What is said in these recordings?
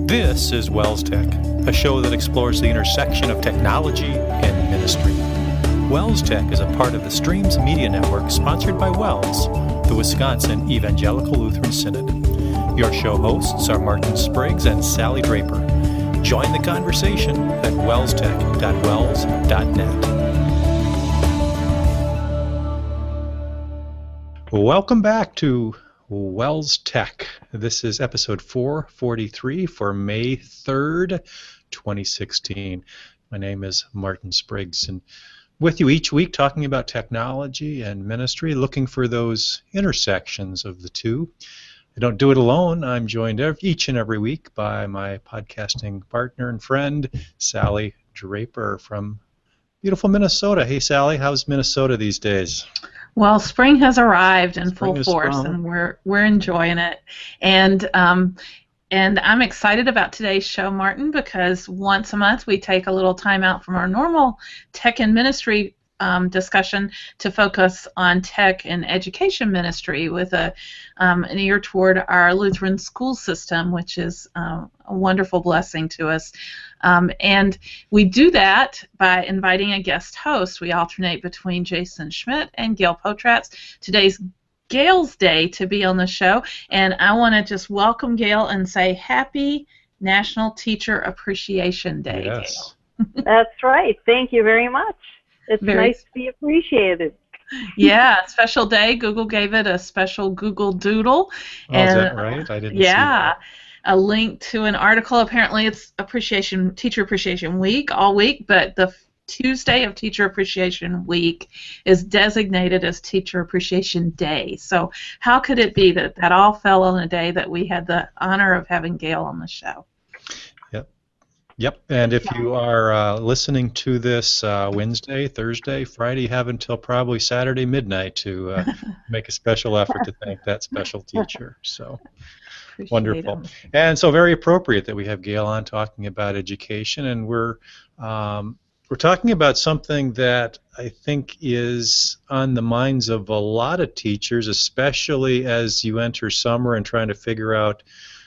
This is Wells Tech, a show that explores the intersection of technology and ministry. Wells Tech is a part of the Streams Media Network sponsored by Wells, the Wisconsin Evangelical Lutheran Synod. Your show hosts are Martin Spriggs and Sally Draper. Join the conversation at wellstech.wells.net. Welcome back to Wells Tech. This is episode 443 for May 3rd, 2016. My name is Martin Spriggs, and with you each week talking about technology and ministry, looking for those intersections of the two. I don't do it alone. I'm joined each and every week by my podcasting partner and friend, Sally Draper from beautiful Minnesota. Hey, Sally, how's Minnesota these days? Well, spring has arrived in full force, and we're enjoying it. And I'm excited about today's show, Martin, because once a month we take a little time out from our normal tech and ministry discussion to focus on tech and education ministry with an ear toward our Lutheran school system, which is a wonderful blessing to us. And we do that by inviting a guest host. We alternate between Jason Schmidt and Gail Potratz. Today's Gail's day to be on the show, and I want to just welcome Gail and say Happy National Teacher Appreciation Day, yes. Gail. That's right. Thank you very much. It's nice to be appreciated. Yeah, special day. Google gave it a special Google Doodle. Oh, is that right? I didn't see that. A link to an article. Apparently it's Teacher Appreciation Week all week, but the Tuesday of Teacher Appreciation Week is designated as Teacher Appreciation Day. So how could it be that all fell on a day that we had the honor of having Gail on the show? Yep, and if you are listening to this Wednesday, Thursday, Friday, you have until probably Saturday midnight to make a special effort to thank that special teacher. So Appreciate wonderful. them. And so very appropriate that we have Gail on talking about education, and we're talking about something that I think is on the minds of a lot of teachers, especially as you enter summer and trying to figure out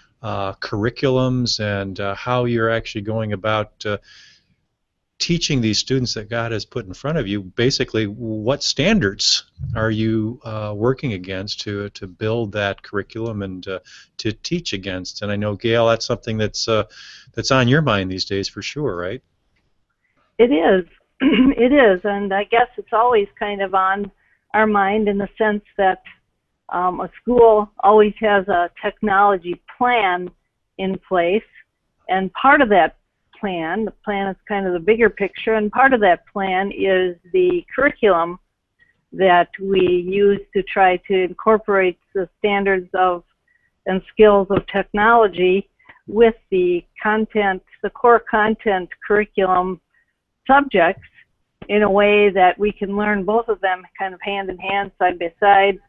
curriculums and how you're actually going about teaching these students that God has put in front of you. Basically, what standards are you working against to build that curriculum and to teach against? And I know, Gail, that's something that's on your mind these days for sure, right? It is. It is, and I guess it's always kind of on our mind in the sense that a school always has a technology plan in place, and part of that plan, the plan is kind of the bigger picture, and part of that plan is the curriculum that we use to try to incorporate the standards of and skills of technology with the content, the core content curriculum subjects in a way that we can learn both of them kind of hand in hand, side by side.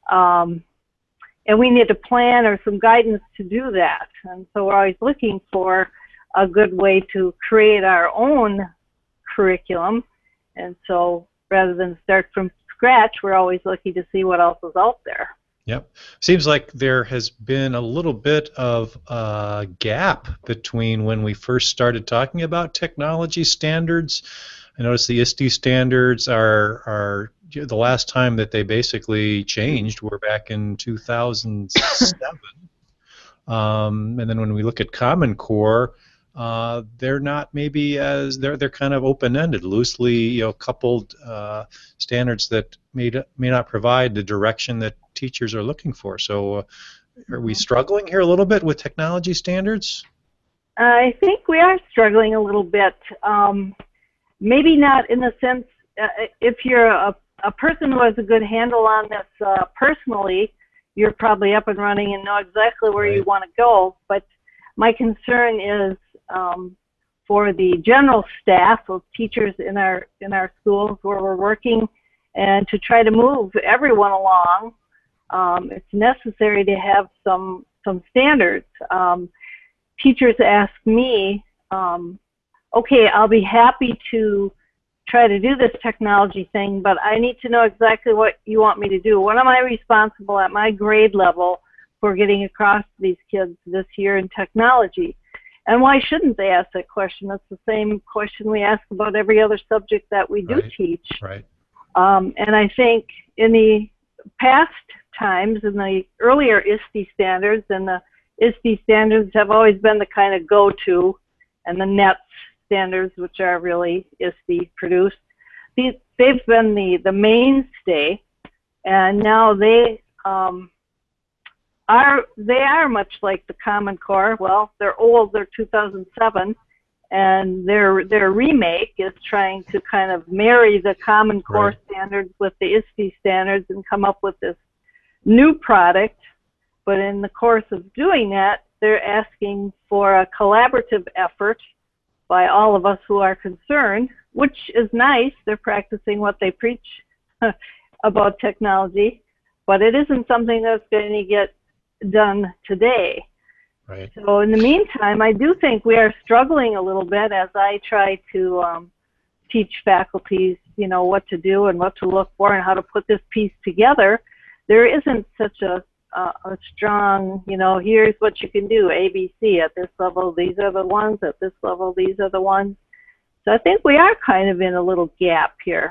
And we need a plan or some guidance to do that. And so we're always looking for a good way to create our own curriculum. And so rather than start from scratch, we're always looking to see what else is out there. Yep. Seems like there has been a little bit of a gap between when we first started talking about technology standards. I noticed the ISTE standards are the last time that they basically changed were back in 2007. And then when we look at Common Core, they're not maybe as they're kind of open-ended, loosely coupled standards that may not provide the direction that teachers are looking for. So are we struggling here a little bit with technology standards? I think we are struggling a little bit. Maybe not in the sense, if you're a person who has a good handle on this personally, you're probably up and running and know exactly where you want to go. But my concern is for the general staff of teachers in our schools where we're working, and to try to move everyone along. It's necessary to have some standards. Teachers ask me, okay, I'll be happy to try to do this technology thing, but I need to know exactly what you want me to do. What am I responsible at my grade level for getting across to these kids this year in technology? And why shouldn't they ask that question? It's the same question we ask about every other subject that we do teach. Right. And I think in the past times, in the earlier ISTE standards, and the ISTE standards have always been the kind of go-to, and the NETS standards, which are really ISTE produced, they've been the mainstay, and now they are much like the Common Core. Well, they're old, they're 2007, and their remake is trying to kind of marry the Common Core standards with the ISTE standards and come up with this new product. But in the course of doing that, they're asking for a collaborative effort by all of us who are concerned, which is nice. They're practicing what they preach about technology, but it isn't something that's going to get done today. Right. So in the meantime, I do think we are struggling a little bit as I try to teach faculties, you know, what to do and what to look for and how to put this piece together. There isn't such a strong, you know, here's what you can do, ABC, at this level, these are the ones, at this level, these are the ones. So I think we are kind of in a little gap here.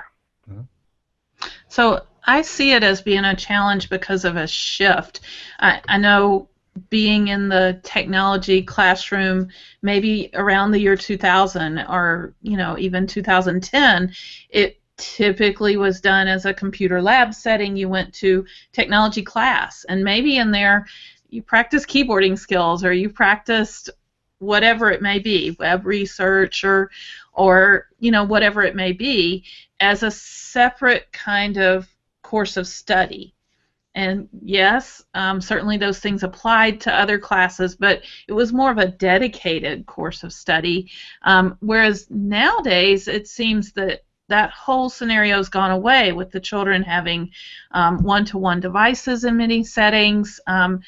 So I see it as being a challenge because of a shift. I know being in the technology classroom maybe around the year 2000 or, you know, even 2010, it typically was done as a computer lab setting. You went to technology class, and maybe in there you practiced keyboarding skills, or you practiced whatever it may be, web research or you know, whatever it may be, as a separate kind of course of study. And yes, certainly those things applied to other classes, but it was more of a dedicated course of study. Whereas nowadays it seems that that whole scenario has gone away, with the children having one-to-one devices in many settings.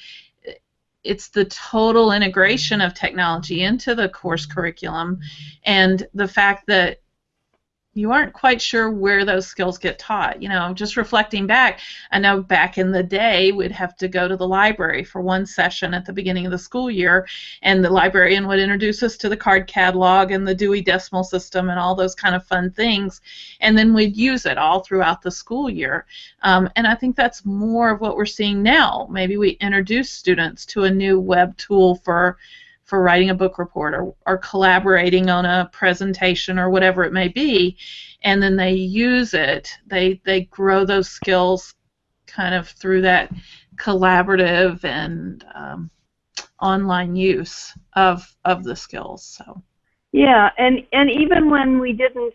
It's the total integration of technology into the course curriculum, and the fact that you aren't quite sure where those skills get taught. You know, just reflecting back, I know back in the day we'd have to go to the library for one session at the beginning of the school year, and the librarian would introduce us to the card catalog and the Dewey Decimal System and all those kind of fun things, and then we'd use it all throughout the school year. And I think that's more of what we're seeing now. Maybe we introduce students to a new web tool for writing a book report, or collaborating on a presentation, or whatever it may be, and then they use it. They grow those skills kind of through that collaborative and online use of the skills. So yeah, and even when we didn't,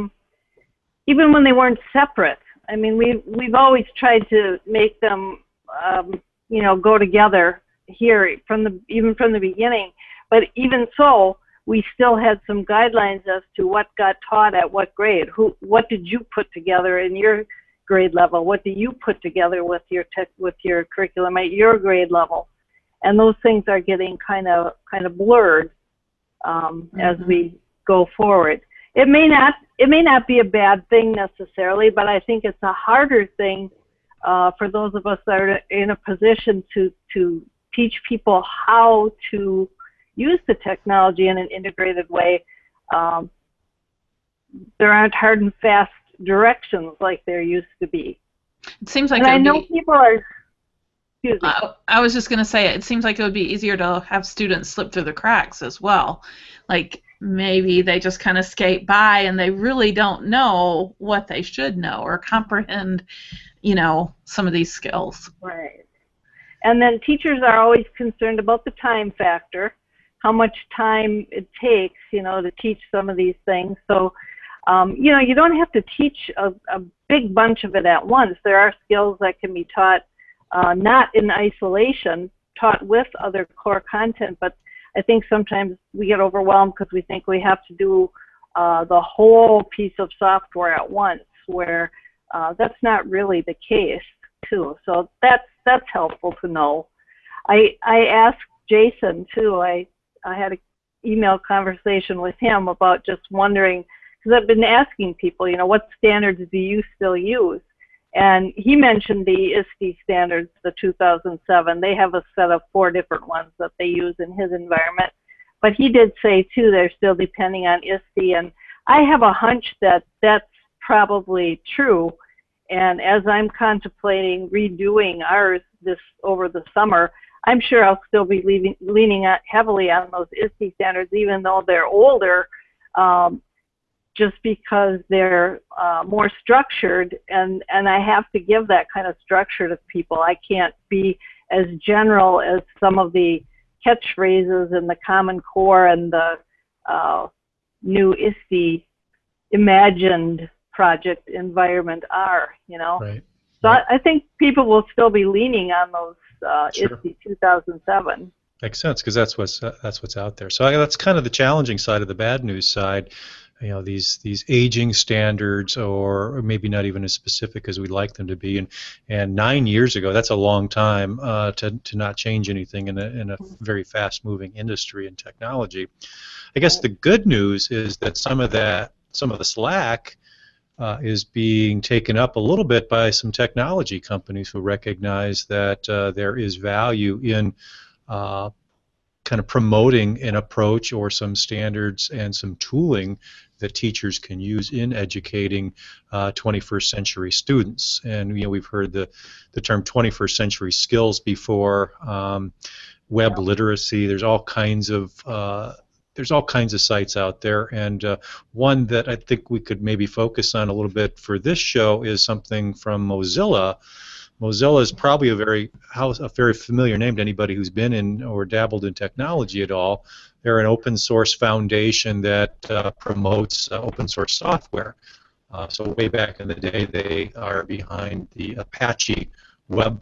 even when they weren't separate, I mean, we've always tried to make them, you know, go together here even from the beginning. But even so, we still had some guidelines as to what got taught at what grade. What did you put together in your grade level? What do you put together with your curriculum at your grade level? And those things are getting kind of blurred as we go forward. It may not be a bad thing necessarily, but I think it's a harder thing for those of us that are in a position to teach people how to use the technology in an integrated way. There aren't hard and fast directions like there used to be. It seems like, and I know people are. Excuse me. I was just going to say, it seems like it would be easier to have students slip through the cracks as well. Like maybe they just kind of skate by and they really don't know what they should know or comprehend, you know, some of these skills. Right. And then teachers are always concerned about the time factor, how much time it takes, you know, to teach some of these things. So, you know, you don't have to teach a big bunch of it at once. There are skills that can be taught not in isolation, taught with other core content, but I think sometimes we get overwhelmed because we think we have to do the whole piece of software at once, where that's not really the case, too. So that's helpful to know. I asked Jason, too. I had an email conversation with him about just wondering, because I've been asking people, you know, what standards do you still use? And he mentioned the ISTE standards, the 2007. They have a set of 4 different ones that they use in his environment. but he did say too they're still depending on ISTE, and I have a hunch that that's probably true. And as I'm contemplating redoing ours over the summer, I'm sure I'll still be leaning heavily on those ISTE standards, even though they're older, just because they're more structured, and I have to give that kind of structure to people. I can't be as general as some of the catchphrases in the Common Core and the new ISTE imagined project environment are, Right. So right. I think people will still be leaning on those Sure. ISTE 2007. Makes sense, because that's what's out there. So that's kind of the challenging side of the bad news side. These aging standards, or maybe not even as specific as we'd like them to be. And 9 years ago, that's a long time to not change anything in a very fast-moving industry and technology. I guess the good news is that some of the slack is being taken up a little bit by some technology companies who recognize that there is value in kind of promoting an approach or some standards and some tooling that teachers can use in educating 21st century students. And we've heard the term 21st century skills before. Web literacy. There's all kinds of sites out there, and one that I think we could maybe focus on a little bit for this show is something from Mozilla. Mozilla is probably a very familiar name to anybody who's been in or dabbled in technology at all. They're an open source foundation that promotes open source software. So way back in the day, they are behind the Apache web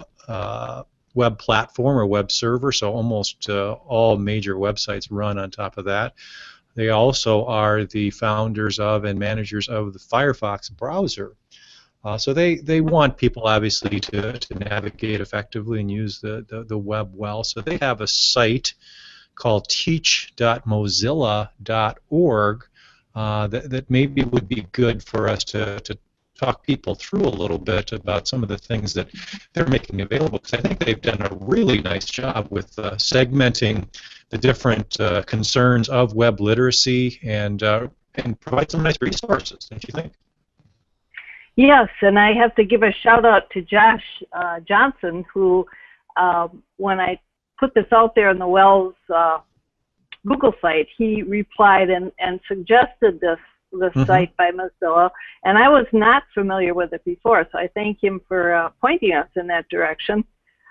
platform or web server, so almost all major websites run on top of that. They also are the founders of and managers of the Firefox browser. So they want people obviously to navigate effectively and use the web well. So they have a site called teach.mozilla.org that maybe would be good for us to talk people through a little bit about some of the things that they're making available, because I think they've done a really nice job with segmenting the different concerns of web literacy and provide some nice resources, don't you think? Yes, and I have to give a shout out to Josh Johnson, who, when I put this out there on the Wells Google site, he replied and suggested this site by Mozilla, and I was not familiar with it before, so I thank him for pointing us in that direction.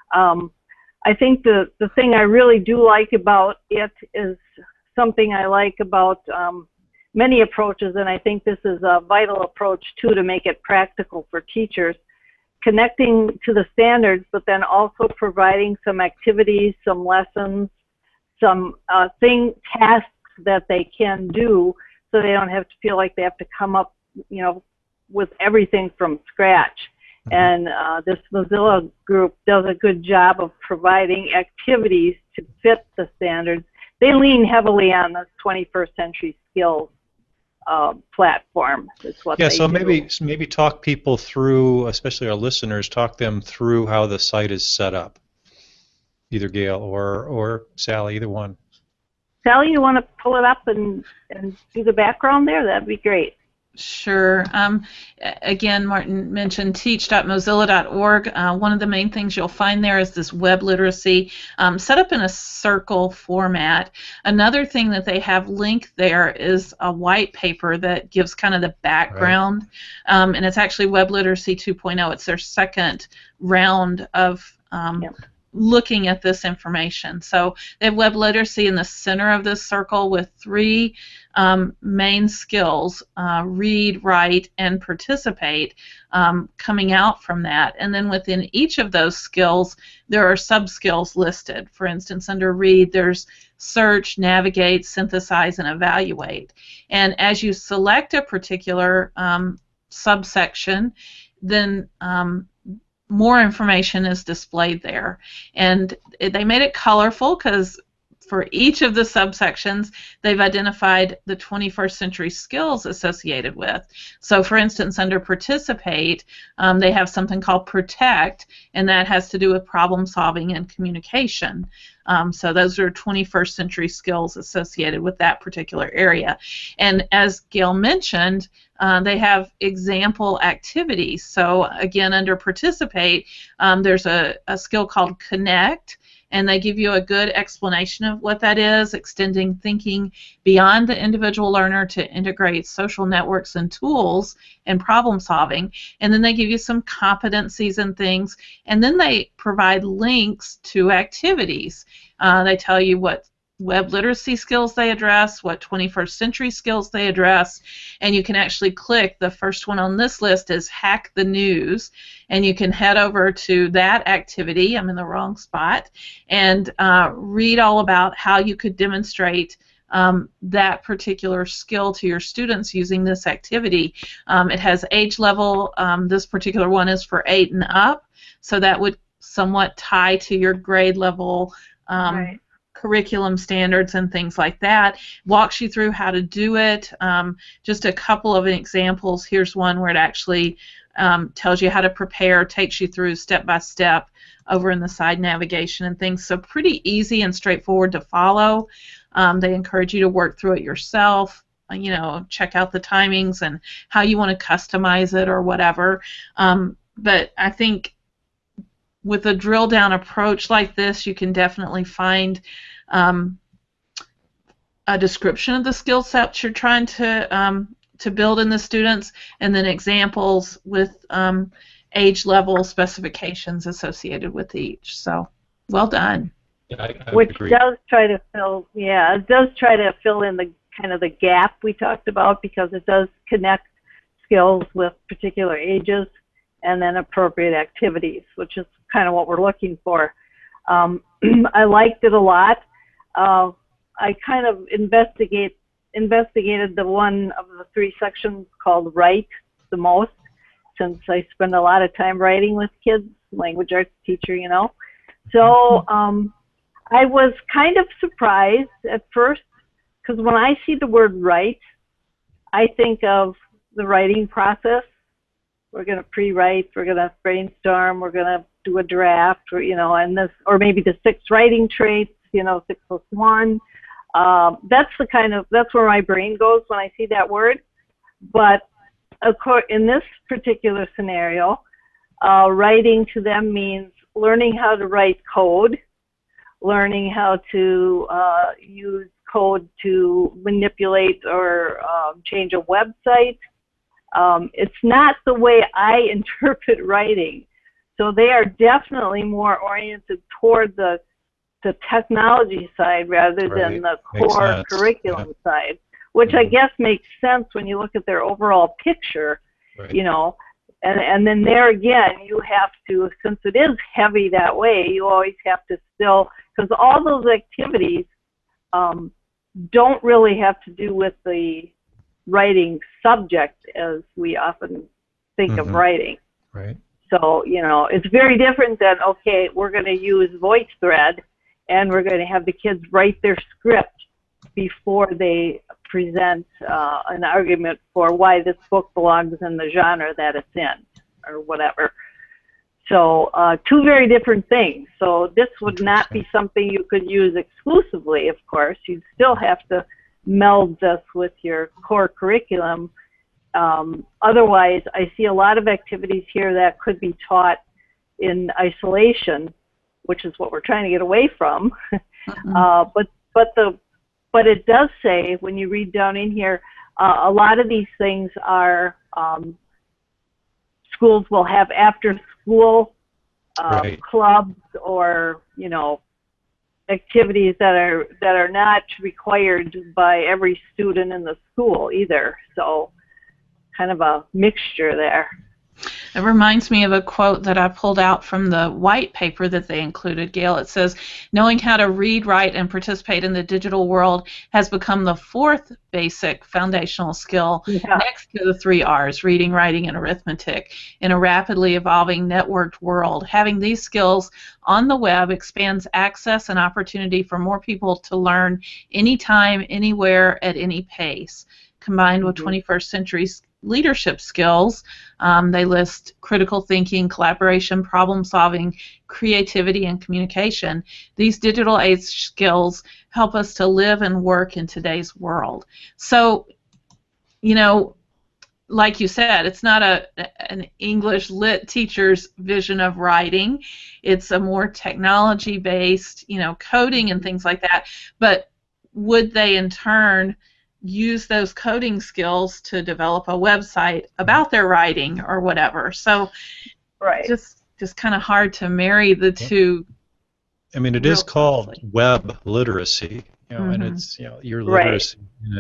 I think the thing I really do like about it is something I like about many approaches, and I think this is a vital approach too, to make it practical for teachers, connecting to the standards, but then also providing some activities, some lessons, some tasks that they can do, so they don't have to feel like they have to come up, with everything from scratch. And this Mozilla group does a good job of providing activities to fit the standards. They lean heavily on this 21st century skills platform. That's what they so do. maybe talk people through, especially our listeners, talk them through how the site is set up. Either Gail or Sally, either one. Sally, you want to pull it up and do the background there? That'd be great. Sure. Again, Martin mentioned teach.mozilla.org. One of the main things you'll find there is this web literacy set up in a circle format. Another thing that they have linked there is a white paper that gives kind of the background, and it's actually Web Literacy 2.0. It's their second round of looking at this information. So they have web literacy in the center of this circle with three main skills, read, write, and participate, coming out from that. And then within each of those skills, there are sub-skills listed. For instance, under read, there's search, navigate, synthesize, and evaluate. And as you select a particular subsection, then more information is displayed there. And they made it colorful because for each of the subsections, they've identified the 21st century skills associated with. So, for instance, under Participate, they have something called Protect, and that has to do with problem solving and communication. So those are 21st century skills associated with that particular area. And as Gail mentioned, they have example activities. So again, under Participate, there's a skill called Connect, and they give you a good explanation of what that is, extending thinking beyond the individual learner to integrate social networks and tools and problem solving. And then they give you some competencies and things, and then they provide links to activities. They tell you what web literacy skills they address, what 21st century skills they address, and you can actually click. The first one on this list is Hack the News, and you can head over to that activity. I'm in the wrong spot, and read all about how you could demonstrate that particular skill to your students using this activity. It has age level. This particular one is for 8 and up, so that would somewhat tie to your grade level Right. curriculum standards and things like that. Walks you through how to do it. Just a couple of examples. Here's one where it actually tells you how to prepare, takes you through step by step over in the side navigation and things. So pretty easy and straightforward to follow. They encourage you to work through it yourself. You know, check out the timings and how you want to customize it or whatever. But I think with a drill down approach like this, you can definitely find a description of the skill sets you're trying to build in the students, and then examples with age level specifications associated with each. So, well done. Yeah, I Which agree. does try to fill, yeah, it does try to fill in the kind of the gap we talked about, because it does connect skills with particular ages and then appropriate activities, which is kind of what we're looking for. I liked it a lot. I kind of investigated the one of the 3 sections called Write the most, since I spend a lot of time writing with kids, language arts teacher, you know. So I was kind of surprised at first, because when I see the word write, I think of the writing process. We're going to pre-write, we're going to brainstorm, we're going to do a draft, or, you know, and this, or maybe the 6 writing traits, you know, 6+1. That's where my brain goes when I see that word. But in this particular scenario, writing to them means learning how to write code, learning how to use code to manipulate or change a website. It's not the way I interpret writing. So they are definitely more oriented toward the technology side rather than the core curriculum side, which I guess makes sense when you look at their overall picture, you know. And then there again, you have to, since it is heavy that way, you always have to still, because all those activities don't really have to do with the writing subject as we often think of writing. Right. So, you know, it's very different than, okay, we're going to use VoiceThread and we're going to have the kids write their script before they present an argument for why this book belongs in the genre that it's in, or whatever. So 2 very different things. So this would not be something you could use exclusively, of course. You'd still have to meld this with your core curriculum. Otherwise, I see a lot of activities here that could be taught in isolation, which is what we're trying to get away from. But it does say, when you read down in here, a lot of these things are schools will have after-school clubs, or, you know, activities that are not required by every student in the school either. So kind of a mixture there. It reminds me of a quote that I pulled out from the white paper that they included, Gail. It says, knowing how to read, write, and participate in the digital world has become the fourth basic foundational skill next to the 3 R's, reading, writing, and arithmetic, in a rapidly evolving networked world. Having these skills on the web expands access and opportunity for more people to learn anytime, anywhere, at any pace. Combined with 21st century leadership skills, they list critical thinking, collaboration, problem solving, creativity, and communication. These digital age skills help us to live and work in today's world. So, you know, like you said, it's not an English lit teacher's vision of writing. It's a more technology-based, you know, coding and things like that. But would they in turn use those coding skills to develop a website about their writing or whatever? So just kind of hard to marry the two. I mean, it is called web literacy, you know, and it's, you know, your literacy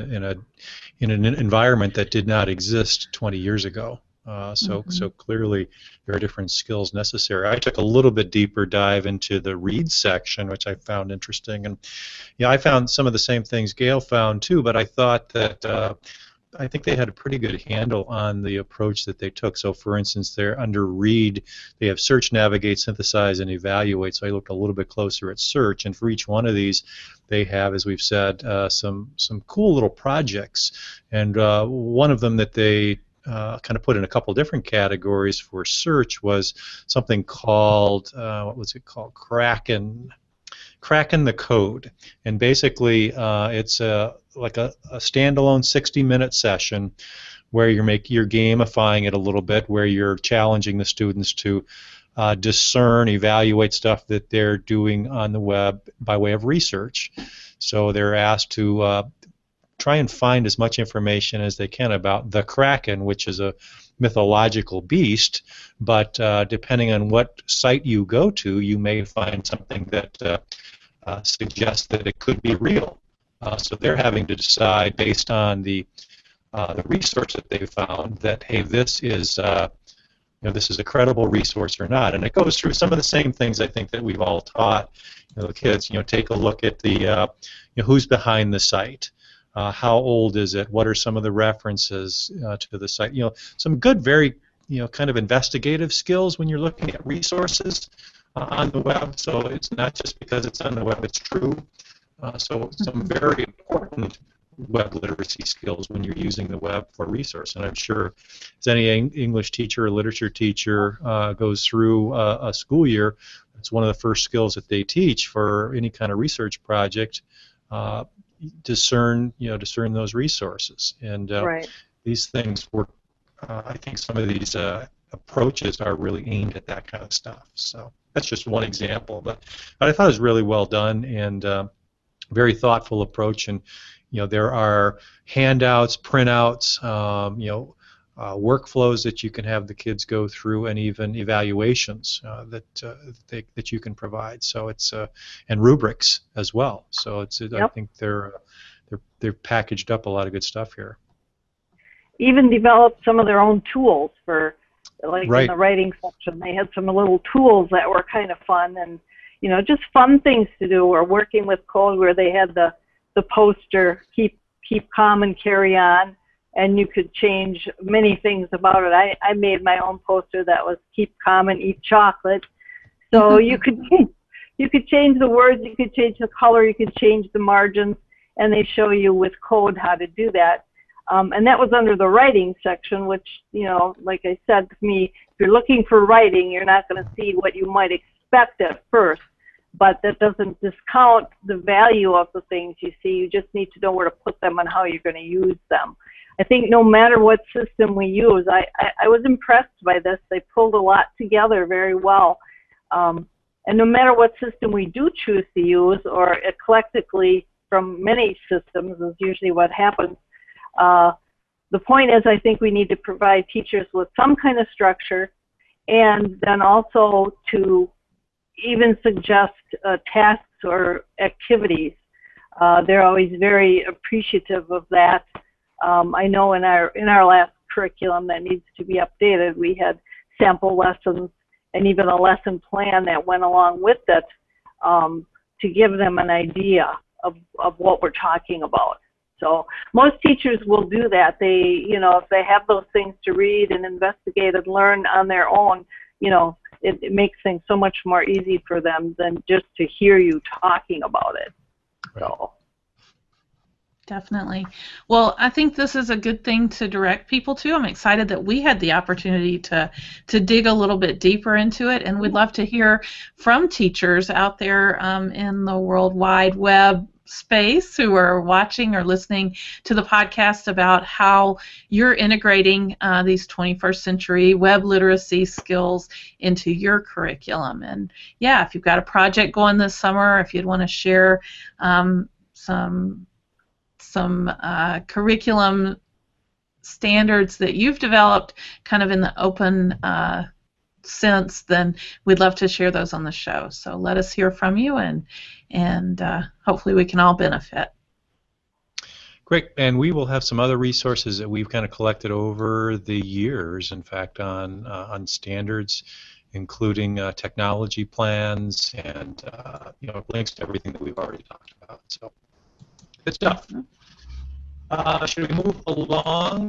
in an environment that did not exist 20 years ago. So clearly there are different skills necessary. I took a little bit deeper dive into the read section, which I found interesting, and yeah, I found some of the same things Gail found too. But I thought that I think they had a pretty good handle on the approach that they took. So, for instance, they're under read, they have search, navigate, synthesize, and evaluate. So I looked a little bit closer at search, and for each one of these, they have, as we've said, some cool little projects, and one of them that they kind of put in a couple different categories for search was something called, what was it called? Kraken the Code. And basically it's like a standalone 60-minute session where you're gamifying it a little bit, where you're challenging the students to discern, evaluate stuff that they're doing on the web by way of research. So they're asked to try and find as much information as they can about the Kraken, which is a mythological beast, but depending on what site you go to, you may find something that suggests that it could be real. So they're having to decide based on the resource that they found that, hey, this is this is a credible resource or not. And it goes through some of the same things I think that we've all taught the kids. Take a look at the who's behind the site. How old is it? What are some of the references to the site? Some good, very, kind of investigative skills when you're looking at resources on the web. So it's not just because it's on the web, it's true. So some very important web literacy skills when you're using the web for resource. And I'm sure as any English teacher or literature teacher goes through a school year, it's one of the first skills that they teach for any kind of research project. Discern those resources, and these things work. I think some of these approaches are really aimed at that kind of stuff. So that's just one example, but I thought it was really well done and very thoughtful approach. And there are handouts, printouts, workflows that you can have the kids go through, and even evaluations that you can provide. So it's and rubrics as well. So it's I think they're packaged up a lot of good stuff here. Even developed some of their own tools for, like in the writing section, they had some little tools that were kind of fun, and just fun things to do. Or working with code, where they had the poster, keep calm and carry on. And you could change many things about it. I made my own poster that was keep calm and eat chocolate. So you could change the words, you could change the color, you could change the margins, and they show you with code how to do that. And that was under the writing section, which, like I said, to me, if you're looking for writing, you're not going to see what you might expect at first. But that doesn't discount the value of the things you see. You just need to know where to put them and how you're going to use them. I think no matter what system we use, I was impressed by this. They pulled a lot together very well. And no matter what system we do choose to use, or eclectically from many systems is usually what happens, the point is, I think we need to provide teachers with some kind of structure, and then also to even suggest tasks or activities. They're always very appreciative of that. I know in our last curriculum that needs to be updated, we had sample lessons and even a lesson plan that went along with it to give them an idea of what we're talking about. So most teachers will do that. They, you know, if they have those things to read and investigate and learn on their own, you know, it makes things so much more easy for them than just to hear you talking about it. So. Definitely. Well, I think this is a good thing to direct people to. I'm excited that we had the opportunity to dig a little bit deeper into it, and we'd love to hear from teachers out there in the World Wide Web space who are watching or listening to the podcast about how you're integrating these 21st century web literacy skills into your curriculum. And yeah, if you've got a project going this summer, if you'd want to share some curriculum standards that you've developed kind of in the open sense, then we'd love to share those on the show. So let us hear from you, and hopefully we can all benefit. Great, and we will have some other resources that we've kind of collected over the years, in fact, on standards, including technology plans and you know, links to everything that we've already talked about. So good stuff. Should we move along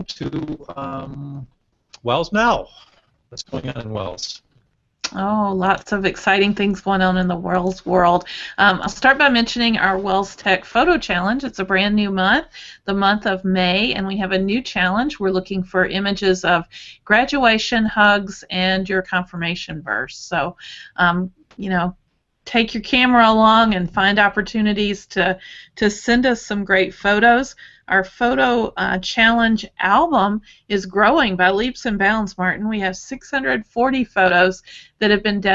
to Wells now? What's going on in Wells? Oh, lots of exciting things going on in the Wells world. I'll start by mentioning our Wells Tech Photo Challenge. It's a brand new month, the month of May, and we have a new challenge. We're looking for images of graduation, hugs, and your confirmation verse. So, you know, take your camera along and find opportunities to send us some great photos. Our photo challenge album is growing by leaps and bounds, Martin. We have 640 photos that have been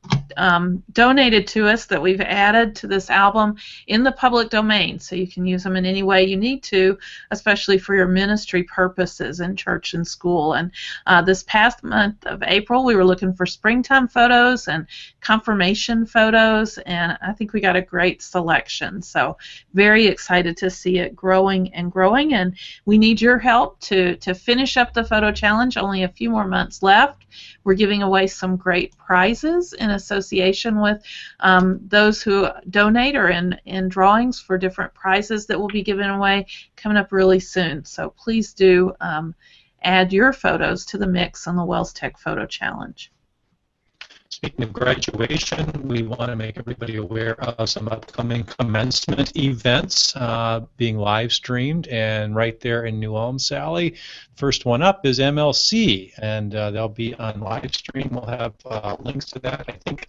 donated to us that we've added to this album in the public domain, so you can use them in any way you need to, especially for your ministry purposes in church and school. And this past month of April, we were looking for springtime photos and confirmation photos, and I think we got a great selection. So very excited to see it growing and growing, and we need your help to finish up the photo challenge. Only a few more months left. We're giving away some great prizes in association with those who donate, or in drawings for different prizes that will be given away coming up really soon. So please do add your photos to the mix on the Wells Tech Photo Challenge. Speaking of graduation, we want to make everybody aware of some upcoming commencement events being live streamed, and right there in New Ulm, Sally. First one up is MLC, and they'll be on live stream. We'll have links to that. I think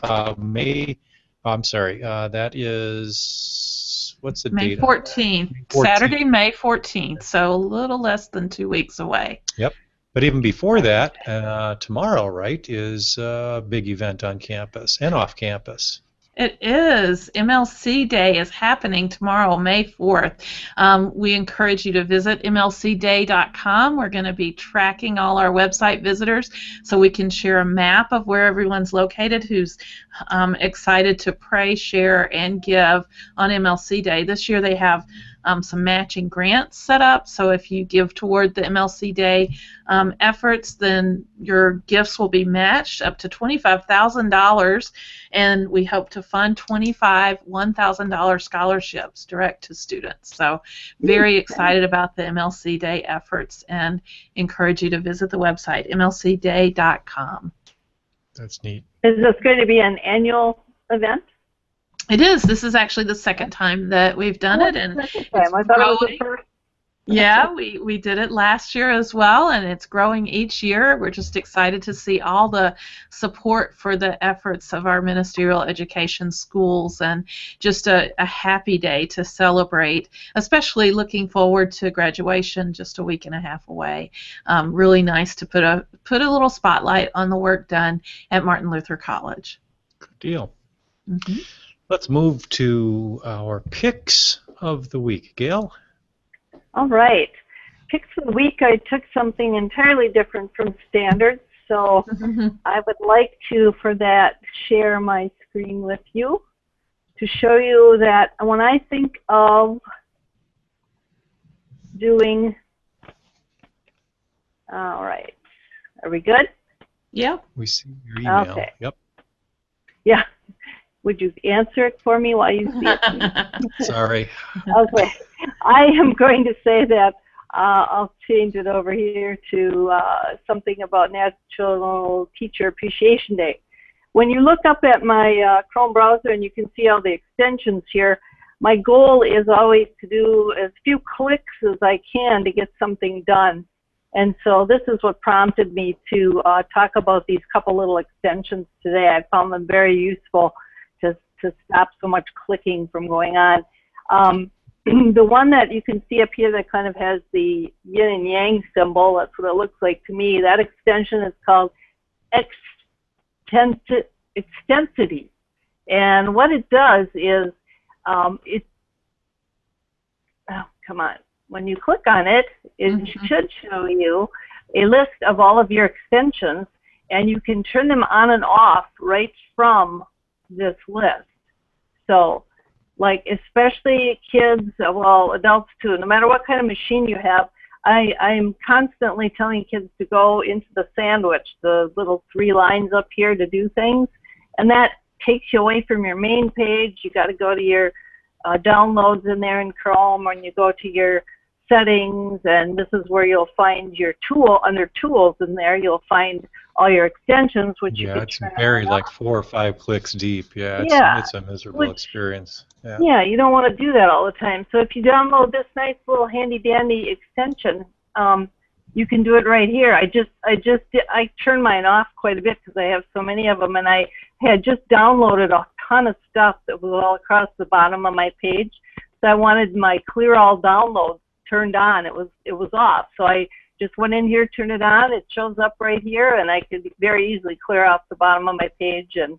that is, what's the May date? 14th, Saturday, May 14th, so a little less than 2 weeks away. Yep. But even before that, tomorrow, right, is a big event on campus and off campus. It is. MLC Day is happening tomorrow, May 4th. We encourage you to visit mlcday.com. We're going to be tracking all our website visitors so we can share a map of where everyone's located who's excited to pray, share, and give on MLC Day. This year they have some matching grants set up, so if you give toward the MLC Day efforts, then your gifts will be matched up to $25,000, and we hope to fund 25 $1,000 scholarships direct to students. So very excited about the MLC Day efforts, and encourage you to visit the website, mlcday.com. That's neat. Is this going to be an annual event? It is. This is actually the second time that we've done it, and I thought it was the first. Yeah, we did it last year as well, and it's growing each year. We're just excited to see all the support for the efforts of our ministerial education schools, and just a happy day to celebrate, especially looking forward to graduation just a week and a half away. Really nice to put a little spotlight on the work done at Martin Luther College. Good deal. Mm-hmm. Let's move to our picks of the week. Gail? All right. Picks of the week, I took something entirely different from standards, so I would like to, for that, share my screen with you to show you that when I think of doing, all right, are we good? Yep. We see your email. Okay. Yep. Yeah. Would you answer it for me while you see it? Sorry. Okay. I am going to say that I'll change it over here to something about National Teacher Appreciation Day. When you look up at my Chrome browser and you can see all the extensions here, my goal is always to do as few clicks as I can to get something done. And so this is what prompted me to talk about these couple little extensions today. I found them very useful to stop so much clicking from going on. The one that you can see up here that kind of has the yin and yang symbol, that's what it looks like to me, that extension is called Extensity. And what it does is, when you click on it, it should show you a list of all of your extensions, and you can turn them on and off right from this list. So, like, especially kids, well, adults too, no matter what kind of machine you have, I'm constantly telling kids to go into the sandwich, the little 3 lines up here to do things, and that takes you away from your main page. You got to go to your downloads in there in Chrome, or you go to your settings, and this is where you'll find your tool. Under tools in there, you'll find all your extensions, which you can turn on. Yeah, it's buried like 4 or 5 clicks deep. Yeah, it's a miserable experience. Yeah, you don't want to do that all the time. So if you download this nice little handy dandy extension, you can do it right here. I turned mine off quite a bit because I have so many of them, and I had just downloaded a ton of stuff that was all across the bottom of my page. So I wanted my clear all downloads turned on. It was off. So I just went in here, turned it on. It shows up right here, and I could very easily clear off the bottom of my page. And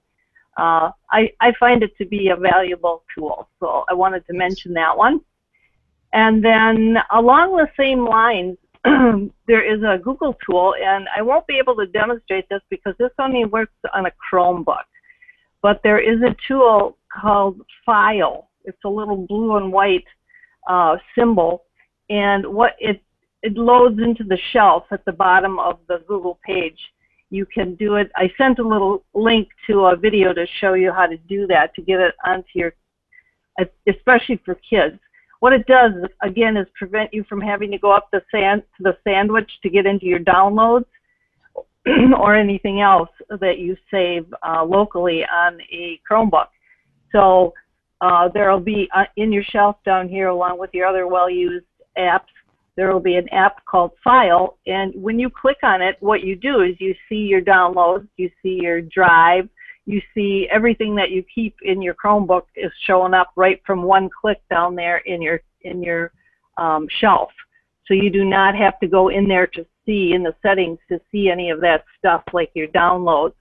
I find it to be a valuable tool. So I wanted to mention that one. And then along the same lines, there is a Google tool, and I won't be able to demonstrate this because this only works on a Chromebook. But there is a tool called File. It's a little blue and white symbol, and what it loads into the shelf at the bottom of the Google page. You can do it. I sent a little link to a video to show you how to do that, to get it onto your, especially for kids. What it does, again, is prevent you from having to go up to the sandwich to get into your downloads or anything else that you save locally on a Chromebook. So there will be in your shelf down here, along with your other well-used apps, there will be an app called File, and when you click on it, what you do is you see your downloads, you see your drive, you see everything that you keep in your Chromebook is showing up right from one click down there in your shelf. So you do not have to go in there to see in the settings to see any of that stuff like your downloads.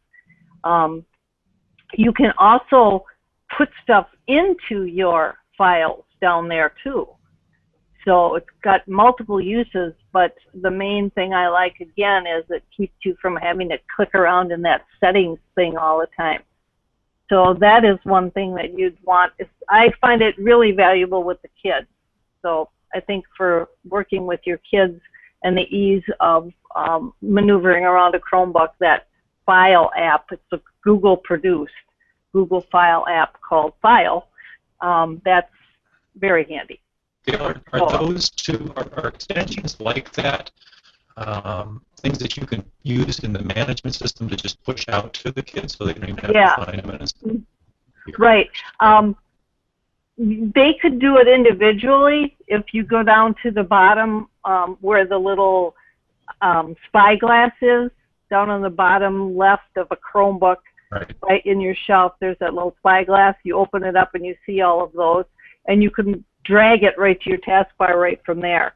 You can also put stuff into your files down there too. So it's got multiple uses, but the main thing I like, again, is it keeps you from having to click around in that settings thing all the time. So that is one thing that you'd want. I find it really valuable with the kids. So I think for working with your kids and the ease of maneuvering around a Chromebook, that File app, it's a Google-produced Google File app called File, that's very handy. Are those two, are extensions like that things that you can use in the management system to just push out to the kids so they don't even have to find them? Right. They could do it individually. If you go down to the bottom where the little spyglass is, down on the bottom left of a Chromebook, right in your shelf, there's that little spyglass. You open it up and you see all of those, and you can drag it right to your taskbar right from there.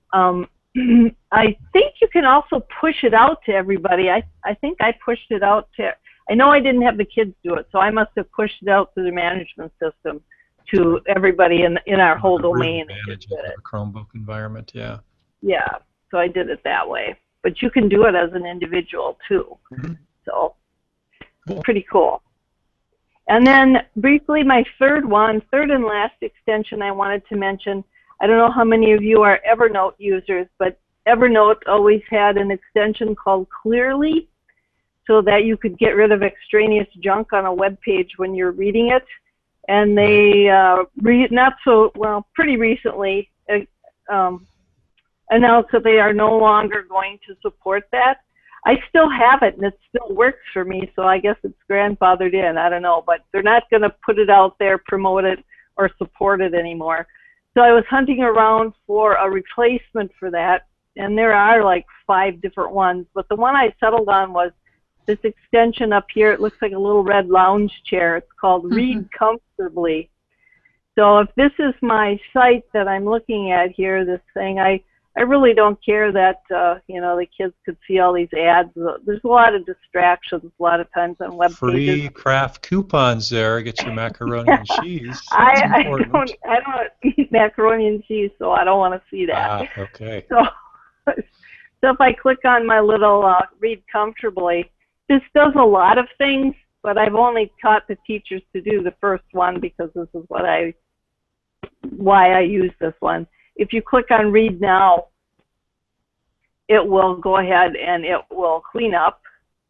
I think you can also push it out to everybody. I think I pushed it out to, I know I didn't have the kids do it, so I must have pushed it out to the management system to everybody in our whole domain. Management of a Chromebook environment, yeah. Yeah, so I did it that way. But you can do it as an individual too. So pretty cool. And then briefly, my third and last extension I wanted to mention, I don't know how many of you are Evernote users, but Evernote always had an extension called Clearly. so that you could get rid of extraneous junk on a web page when you're reading it. And they pretty recently announced that they are no longer going to support that. I still have it, and it still works for me, so I guess it's grandfathered in. I don't know, but they're not going to put it out there, promote it, or support it anymore. So I was hunting around for a replacement for that, and there are like 5 different ones, but the one I settled on was this extension up here. It looks like a little red lounge chair. It's called Read Comfortably. So if this is my site that I'm looking at here, this thing, I really don't care that the kids could see all these ads. There's a lot of distractions a lot of times on web pages. Free craft coupons there. Get your macaroni and cheese. I don't eat macaroni and cheese, so I don't want to see that. Okay. So if I click on my little Read Comfortably, this does a lot of things, but I've only taught the teachers to do the first one because this is why I use this one. If you click on Read Now, it will go ahead and it will clean up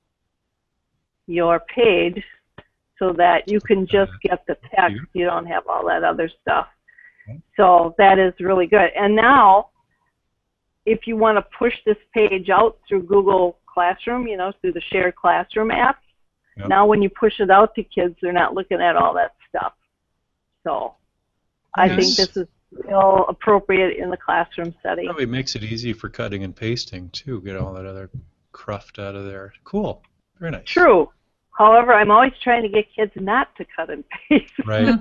your page so that you can just get the text. You don't have all that other stuff. So that is really good. And now, if you want to push this page out through Google Classroom, through the shared classroom app, now when you push it out to kids, they're not looking at all that stuff. So I think this is real appropriate in the classroom setting. Probably makes it easy for cutting and pasting too. Get all that other cruft out of there. Cool. Very nice. True. However, I'm always trying to get kids not to cut and paste. Right.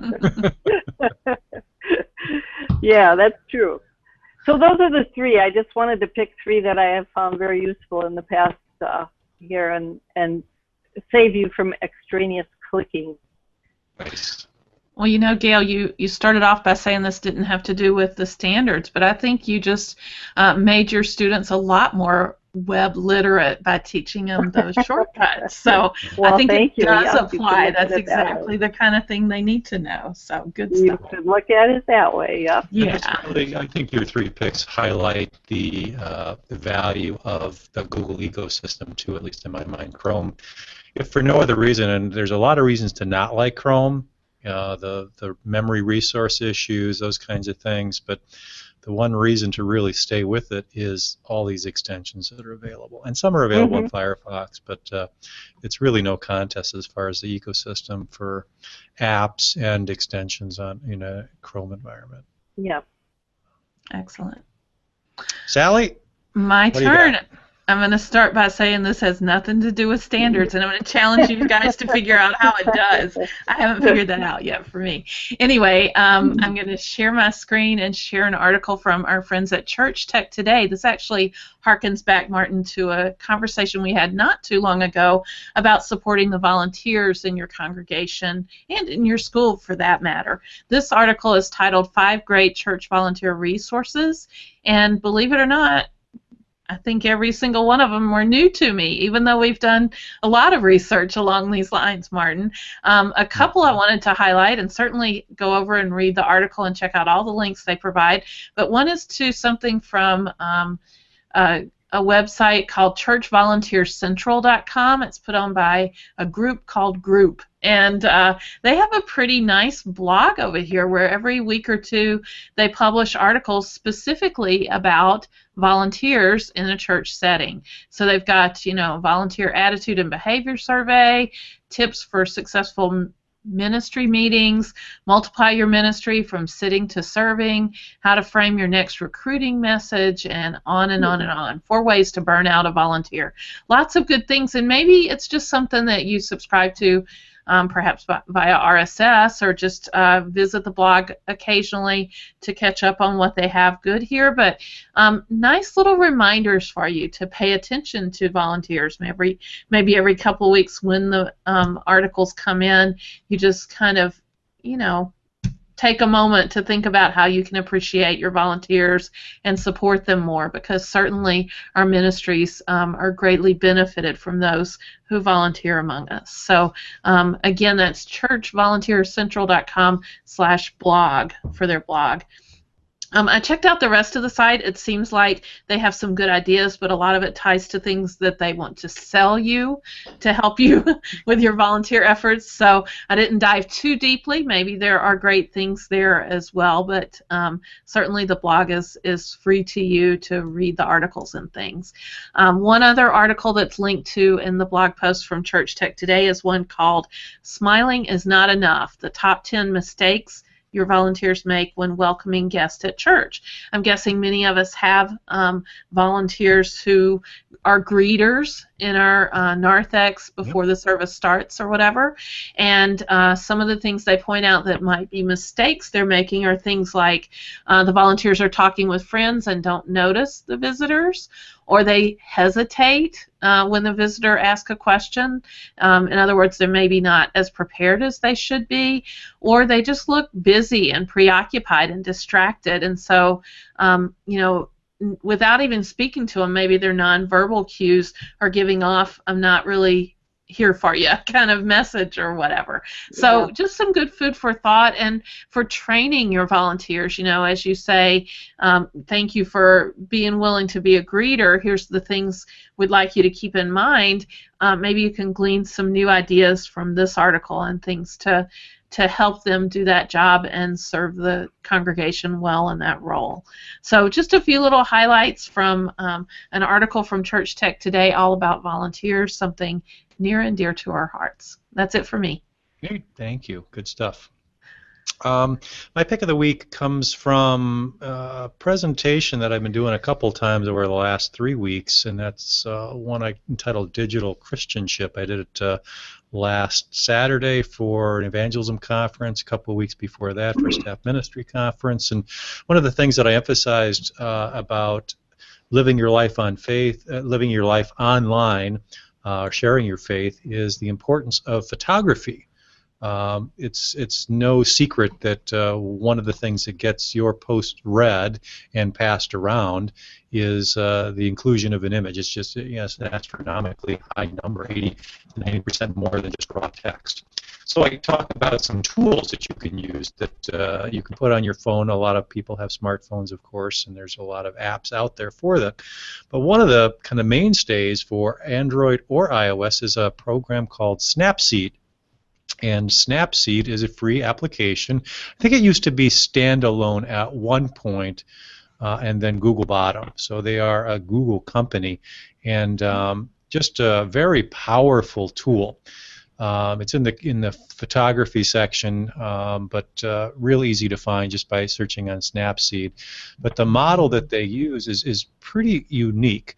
Yeah, that's true. So those are the 3. I just wanted to pick 3 that I have found very useful in the past year and save you from extraneous clicking. Nice. Well, Gail, you started off by saying this didn't have to do with the standards, but I think you just made your students a lot more web literate by teaching them those shortcuts. So I think it does apply. That's exactly the kind of thing they need to know. So good stuff. You could look at it that way, yeah. I think your 3 picks highlight the value of the Google ecosystem too, at least in my mind. Chrome, if for no other reason, and there's a lot of reasons to not like Chrome, the memory resource issues, those kinds of things, but the one reason to really stay with it is all these extensions that are available. And some are available in Firefox, but it's really no contest as far as the ecosystem for apps and extensions in a Chrome environment. Yeah. Excellent. Sally? My turn. I'm going to start by saying this has nothing to do with standards, and I'm going to challenge you guys to figure out how it does. I haven't figured that out yet for me. Anyway, I'm going to share my screen and share an article from our friends at Church Tech Today. This actually harkens back, Martin, to a conversation we had not too long ago about supporting the volunteers in your congregation and in your school, for that matter. This article is titled 5 Great Church Volunteer Resources, and believe it or not, I think every single one of them were new to me, even though we've done a lot of research along these lines, Martin. A couple I wanted to highlight, and certainly go over and read the article and check out all the links they provide, but one is to something from a website called churchvolunteercentral.com. It's put on by a group called Group. And they have a pretty nice blog over here where every week or two they publish articles specifically about volunteers in a church setting. So they've got, volunteer attitude and behavior survey, tips for successful ministry meetings, multiply your ministry from sitting to serving, how to frame your next recruiting message, and on and on and on. 4 ways to burn out a volunteer. Lots of good things, and maybe it's just something that you subscribe to perhaps via RSS, or just visit the blog occasionally to catch up on what they have good here. But nice little reminders for you to pay attention to volunteers. Maybe every couple of weeks when the articles come in, you just kind of, take a moment to think about how you can appreciate your volunteers and support them more, because certainly our ministries are greatly benefited from those who volunteer among us. So again, that's churchvolunteercentral.com/blog for their blog. I checked out the rest of the site. It seems like they have some good ideas, but a lot of it ties to things that they want to sell you to help you with your volunteer efforts. So I didn't dive too deeply. Maybe there are great things there as well, but certainly the blog is free to you to read the articles and things. One other article that's linked to in the blog post from Church Tech Today is one called "Smiling is Not Enough: The Top 10 Mistakes Your Volunteers Make When Welcoming Guests at Church." I'm guessing many of us have volunteers who are greeters in our narthex before the service starts or whatever, and some of the things they point out that might be mistakes they're making are things like the volunteers are talking with friends and don't notice the visitors, or they hesitate when the visitor asks a question. In other words, they're maybe not as prepared as they should be, or they just look busy and preoccupied and distracted. And so, you know, without even speaking to them, maybe their nonverbal cues are giving off, "I'm not really here for you" kind of message or whatever. So just some good food for thought and for training your volunteers. You know, as you say, thank you for being willing to be a greeter. Here's the things we'd like you to keep in mind. Maybe you can glean some new ideas from this article and things to help them do that job and serve the congregation well in that role. So just a few little highlights from an article from Church Tech Today all about volunteers, something near and dear to our hearts. That's it for me. Great, thank you. Good stuff. My pick of the week comes from a presentation that I've been doing a couple times over the last 3 weeks, and that's one I entitled Digital Christianship. I did it last Saturday for an evangelism conference, a couple of weeks before that for a staff ministry conference, and one of the things that I emphasized about living your life on faith, living your life online, sharing your faith, is the importance of photography. It's no secret that one of the things that gets your post read and passed around is the inclusion of an image. It's just, yes, an astronomically high number, 80 to 90% more than just raw text. So I talk about some tools that you can use that you can put on your phone. A lot of people have smartphones, of course, and there's a lot of apps out there for that. But one of the kind of mainstays for Android or iOS is a program called Snapseed. And Snapseed is a free application. I think it used to be standalone at one point, and then Google bought them. So they are a Google company, and just a very powerful tool. It's in the photography section, but real easy to find just by searching on Snapseed. But the model that they use is pretty unique.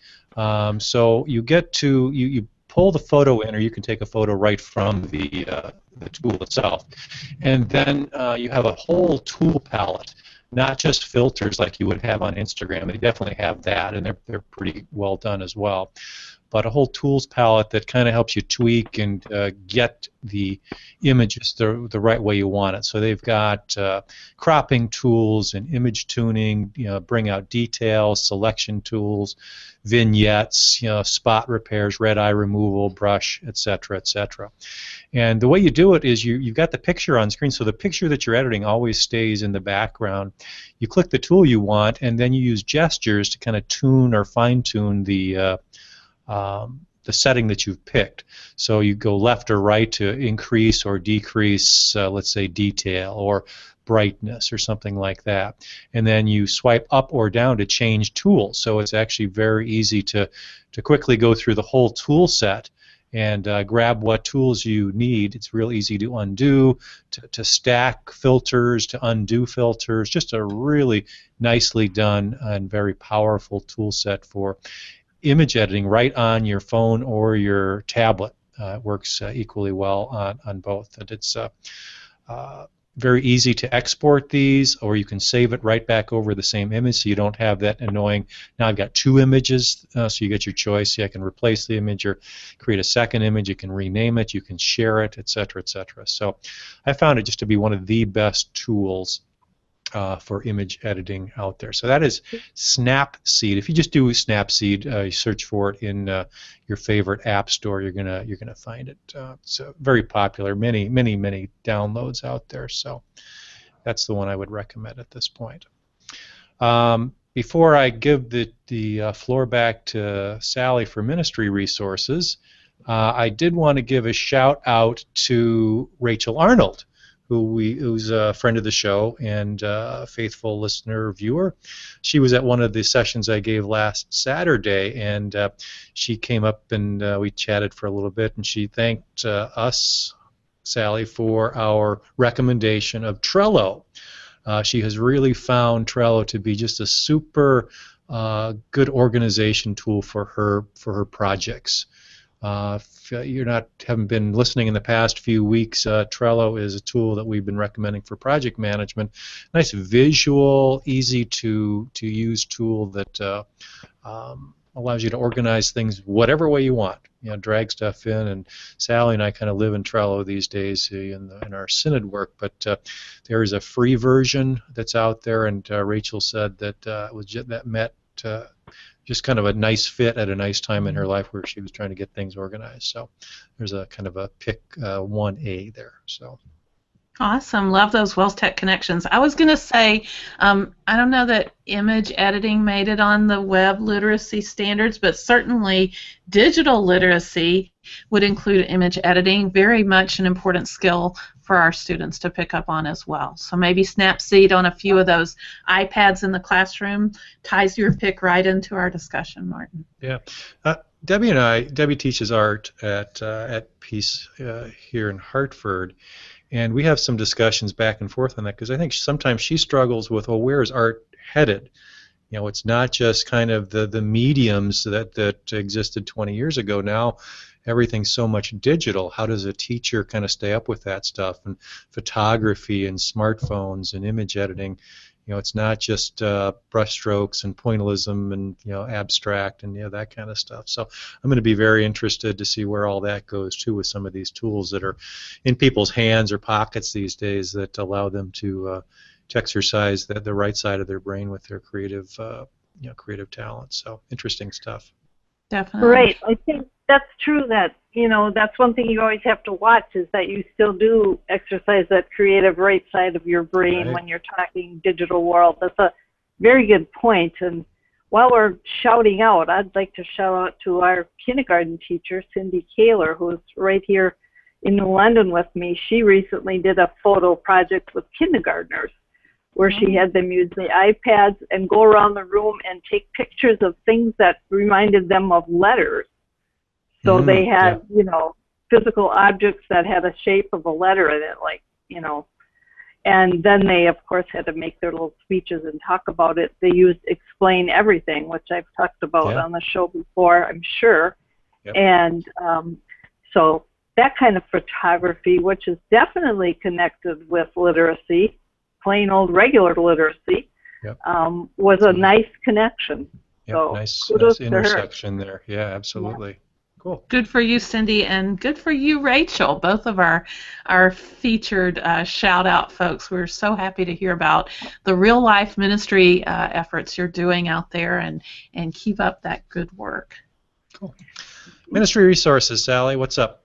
So you get to you pull the photo in, or you can take a photo right from the tool itself, and then you have a whole tool palette, not just filters like you would have on Instagram. They definitely have that, and they're pretty well done as well. But a whole tools palette that kind of helps you tweak and get the images the right way you want it. So they've got cropping tools and image tuning, bring out details, selection tools, vignettes, spot repairs, red eye removal, brush, etc., etc. And the way you do it is you've got the picture on screen, so the picture that you're editing always stays in the background. You click the tool you want, and then you use gestures to kind of tune or fine-tune the setting that you've picked. So you go left or right to increase or decrease, let's say, detail or brightness or something like that. And then you swipe up or down to change tools. So it's actually very easy to quickly go through the whole tool set and grab what tools you need. It's real easy to undo, to stack filters, to undo filters. Just a really nicely done and very powerful tool set for image editing right on your phone or your tablet. It works equally well on both. And it's very easy to export these, or you can save it right back over the same image, so you don't have that annoying, now I've got two images, so you get your choice. I can replace the image or create a second image. You can rename it, you can share it, etc., etc. So I found it just to be one of the best tools for image editing out there. So that is Snapseed. If you just do Snapseed, you search for it in your favorite app store, you're gonna find it. It's very popular. Many downloads out there. So that's the one I would recommend at this point. Before I give the floor back to Sally for ministry resources, I did want to give a shout out to Rachel Arnold, who's a friend of the show and a faithful listener viewer. She was at one of the sessions I gave last Saturday, and she came up and we chatted for a little bit, and she thanked us, Sally, for our recommendation of Trello. She has really found Trello to be just a super good organization tool for her projects. If you haven't been listening in the past few weeks, Trello is a tool that we've been recommending for project management. Nice visual, easy to use tool that allows you to organize things whatever way you want. Drag stuff in, and Sally and I kind of live in Trello these days in our synod work. But there is a free version that's out there, and Rachel said that that met just kind of a nice fit at a nice time in her life where she was trying to get things organized. So there's a kind of a pick 1A there. So. Awesome. Love those Wells Tech connections. I was going to say, I don't know that image editing made it on the web literacy standards, but certainly digital literacy would include image editing, very much an important skill for our students to pick up on as well. So maybe Snapseed on a few of those iPads in the classroom ties your pick right into our discussion, Martin. Yeah. Debbie teaches art at Peace here in Hartford. And we have some discussions back and forth on that because I think sometimes she struggles with, well, where is art headed? It's not just kind of the mediums that existed 20 years ago. Now everything's so much digital. How does a teacher kind of stay up with that stuff? And photography and smartphones and image editing. It's not just brushstrokes and pointillism and abstract and that kind of stuff. So I'm going to be very interested to see where all that goes too with some of these tools that are in people's hands or pockets these days that allow them to exercise the right side of their brain with their creative talents. So interesting stuff. Definitely. Right. I think that's true that, that's one thing you always have to watch is that you still do exercise that creative right side of your brain right. when you're talking digital world. That's a very good point. And while we're shouting out, I'd like to shout out to our kindergarten teacher, Cindy Kaler, who's right here in New London with me. She recently did a photo project with kindergartners where she had them use the iPads and go around the room and take pictures of things that reminded them of letters. So they had, physical objects that had a shape of a letter in it, and then they, of course, had to make their little speeches and talk about it. They used Explain Everything, which I've talked about on the show before, I'm sure. Yep. And so that kind of photography, which is definitely connected with literacy, plain old regular literacy, was a nice connection. Yep, so nice intersection there. Yeah, absolutely. Yeah. Cool. Good for you, Cindy, and good for you, Rachel. Both of our featured shout-out folks. We're so happy to hear about the real-life ministry efforts you're doing out there, and keep up that good work. Cool. Ministry resources, Sally, what's up?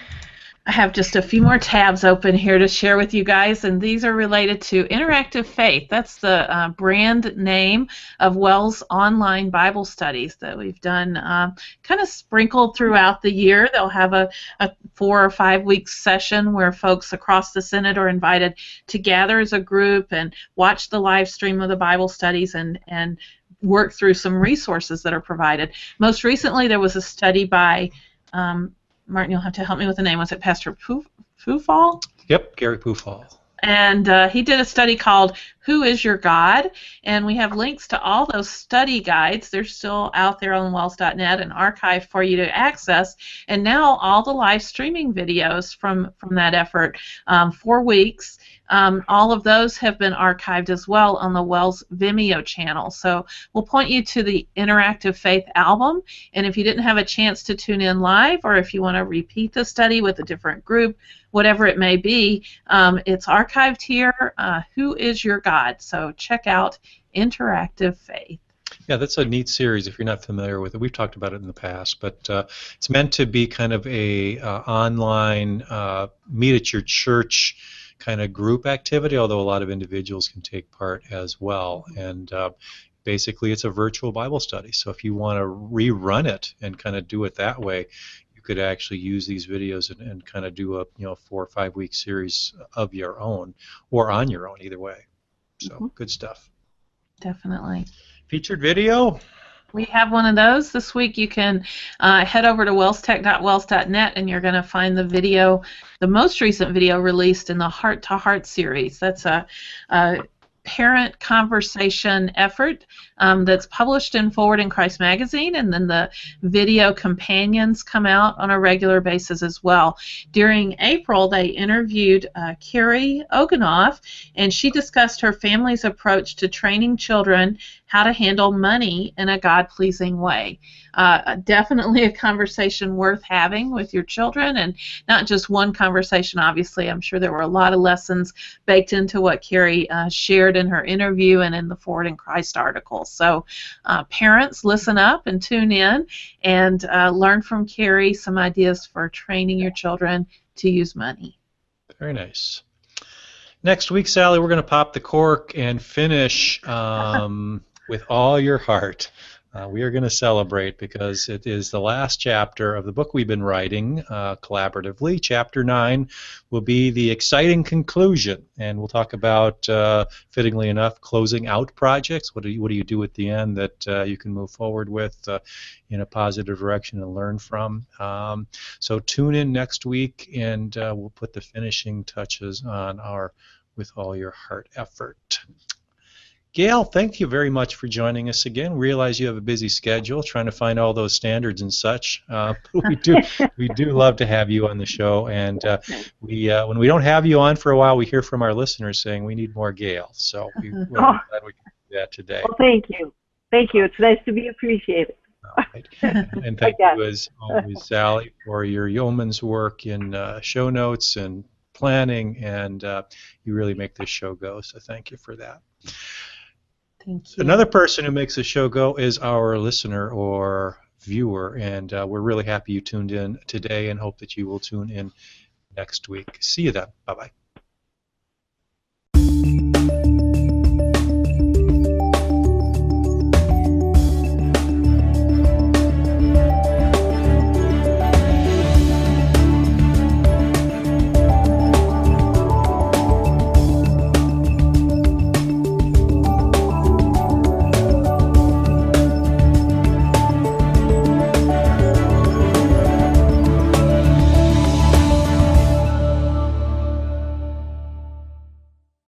I have just a few more tabs open here to share with you guys, and these are related to Interactive Faith. That's the brand name of Wells Online Bible Studies that we've done kind of sprinkled throughout the year. They'll have a 4 or 5 week session where folks across the Synod are invited to gather as a group and watch the live stream of the Bible studies and work through some resources that are provided. Most recently, there was a study by Martin, you'll have to help me with the name. Was it Pastor Pufall? Yep, Gary Pufall. And he did a study called Who is Your God? And we have links to all those study guides. They're still out there on wells.net and archived for you to access. And now all the live streaming videos from that effort, 4 weeks, all of those have been archived as well on the Wells Vimeo channel. So we'll point you to the Interactive Faith album, and if you didn't have a chance to tune in live, or if you want to repeat the study with a different group, whatever it may be, it's archived here. Who is Your God? So check out Interactive Faith. Yeah, that's a neat series if you're not familiar with it. We've talked about it in the past, but it's meant to be kind of a online meet at your church kind of group activity, although a lot of individuals can take part as well. And basically, it's a virtual Bible study. So if you want to rerun it and kind of do it that way, you could actually use these videos and kind of do a 4 or 5 week series of your own, or on your own, either way. So good stuff. Definitely. Featured video. We have one of those. This week you can head over to wellstech.wells.net and you're going to find the video, the most recent video released in the Heart to Heart series. That's a parent conversation effort that's published in Forward in Christ magazine, and then the video companions come out on a regular basis as well. During April, they interviewed Carrie Oganoff, and she discussed her family's approach to training children how to handle money in a God-pleasing way. Definitely a conversation worth having with your children, and not just one conversation, obviously. I'm sure there were a lot of lessons baked into what Carrie shared in her interview and in the Forward in Christ article. So parents, listen up and tune in and learn from Carrie some ideas for training your children to use money. Very nice. Next week, Sally, we're going to pop the cork and finish with all your heart. We are going to celebrate because it is the last chapter of the book we've been writing collaboratively. Chapter 9 will be the exciting conclusion, and we'll talk about, fittingly enough, closing out projects. What do you do at the end that you can move forward with in a positive direction and learn from? So tune in next week, and we'll put the finishing touches on our With All Your Heart effort. Gail, thank you very much for joining us again. Realize you have a busy schedule trying to find all those standards and such. But we do love to have you on the show. And when we don't have you on for a while, we hear from our listeners saying we need more Gail. So we're glad we can do that today. Well, thank you. Thank you. It's nice to be appreciated. Right. And thank you, as always, Sally, for your yeoman's work in show notes and planning. And you really make this show go. So thank you for that. Thank you. Another person who makes the show go is our listener or viewer, and we're really happy you tuned in today and hope that you will tune in next week. See you then. Bye-bye.